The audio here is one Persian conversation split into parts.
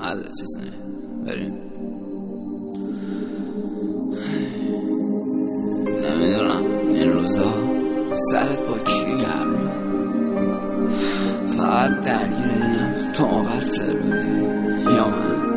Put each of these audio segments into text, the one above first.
حل چیز نه بریم. نمیدونم این روزا سرت با کی گرمه، فقط درگیر اینم تو مقصر بودی یا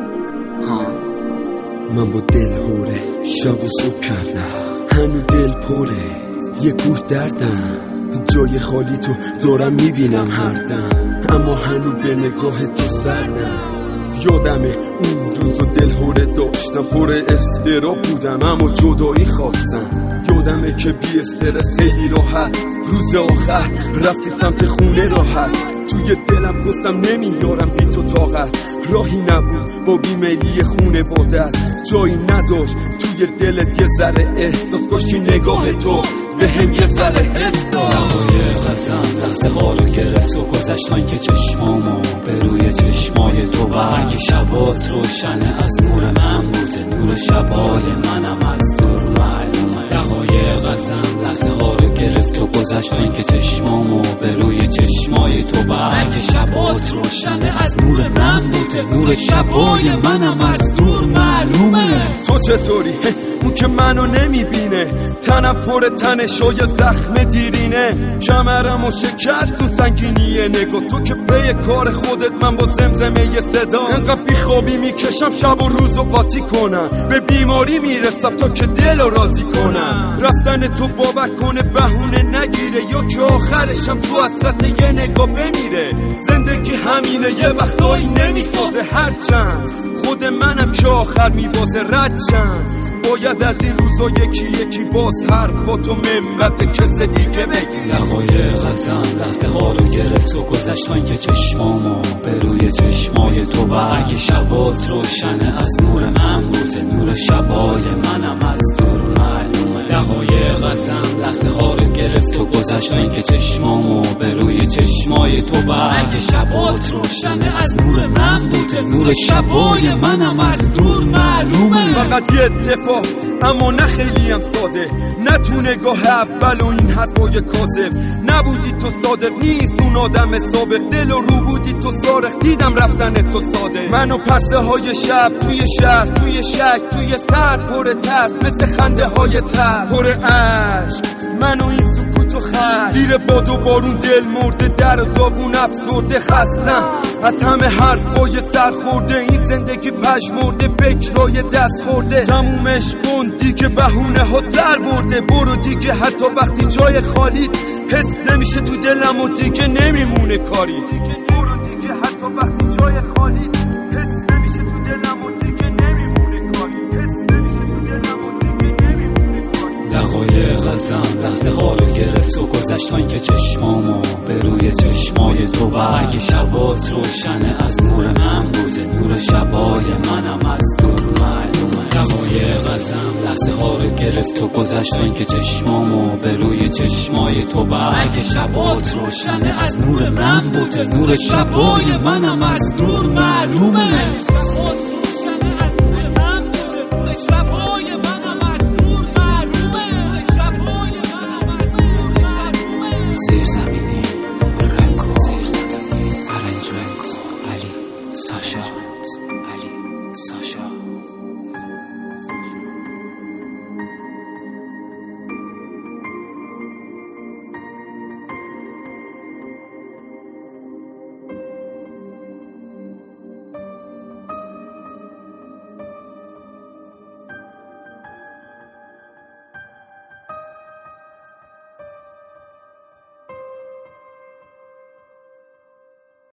من با دل هوره شب و صبح کردم، هنو دل پره یه کوه دردم، جای خالی تو دارم میبینم هر دم، اما هنو به نگاه تو سردم. یادمه اون روزو دل هوره داشتم، پر استراب بودم اما جدایی خواستم. یادمه که بی استرس خیلی راحت روز آخر رفتی سمت خونه راحت، توی دلم گفتم نمیارم بی تو طاقت. راهی نبود با بیمیلی خونوادت، جایی نداشت توی دلت یه ذره احساس، کاشکی نگاه تو به هم یه ذره حس داد. دقایق قسم لحظه حالو گرفت و گذشتن که چشمامو به روی چشمای تو برگ شبات روشنه از نور من بوده، نور شبای منم از دور معلومه. دقایق قسم لحظه حالو گرفت و گذشتن که چشمامو به روی چشمای تو برگ شبات روشنه از نور من بوده، نور شبای منم از دور معلومه. تو چطوری؟ اون که منو نمیبینه، تنم پر تنشای زخم دیرینه، کمرمو شکست و سنگینیه نگاه تو که پی کار خودت، من با زمزمه یه صدا انقدر بیخوابی میکشم شب و روزو قاطی کنم، به بیماری میرسم تا که دلو راضی کنم. رفتن تو باور کنه بهونه نگیره، یا که آخرشم تو حسرت یه نگاه بمیره. زندگی همینه یه وقتایی نمیسازه، هرچند خود منم که آخر میبازه ردشم. باید از این روزا یکی یکی باز حرفاتو منبت به کس دیگه بگی. دقایق قسم لحظه حالو گرفت و گذشتن که چشمامو به روی چشمای تو برگ شبات روشنه از نور من بوده، نور شبای منم از دور معلومه. دقایق قسم لحظه حالو گرفت و گذشتن که چشمامو به روی چشمای تو برگ شبات روشنه از نور من بوده، نور شبای منم از دور معلومه. فقط یه اتفاق اما نه خیلی هم ساده، نه تو نگاه اول و این حرفای کاذب. نبودی تو صادق نیست اون آدم سابق، دل و رو بودی تو صارخ، دیدم رفتن تو ساده. من و پرسه های شب توی شهر، توی شک، توی سر پر ترس، مثل خنده های تر پر عشق. من و این سکوت و خشم زیر باد و بارون دل مرده، در و داغون افسرده خستم از همه حرفای سر خورده. این زندگی پژمرده فکرای دست خورده، تمومش کن دیگه بهونه ها سر برده. برو دیگه حتی وقتی جای خالی حس نمیشه تو دلم و دیگه نمیمونه کاری. برو دیگه حتی وقتی جای خالی حس نمیشه تو دلم و دیگه نمیمونه کاری. حس نمیشه تو دلم و دیگه نمیمونه کاری. دقایق قسم لحظه حالو گرفت و گذشتن که چشمامو به روی چشمای تو برگ شبات روشنه از نور من بوده، نور شبای منم از دور معلومه. دقایق قسم لحظه حالو گرفت و گذشتن که چشمامو به روی چشمای تو برگ شبات روشنه از نور من بوده، نور شبای منم از دور معلومه.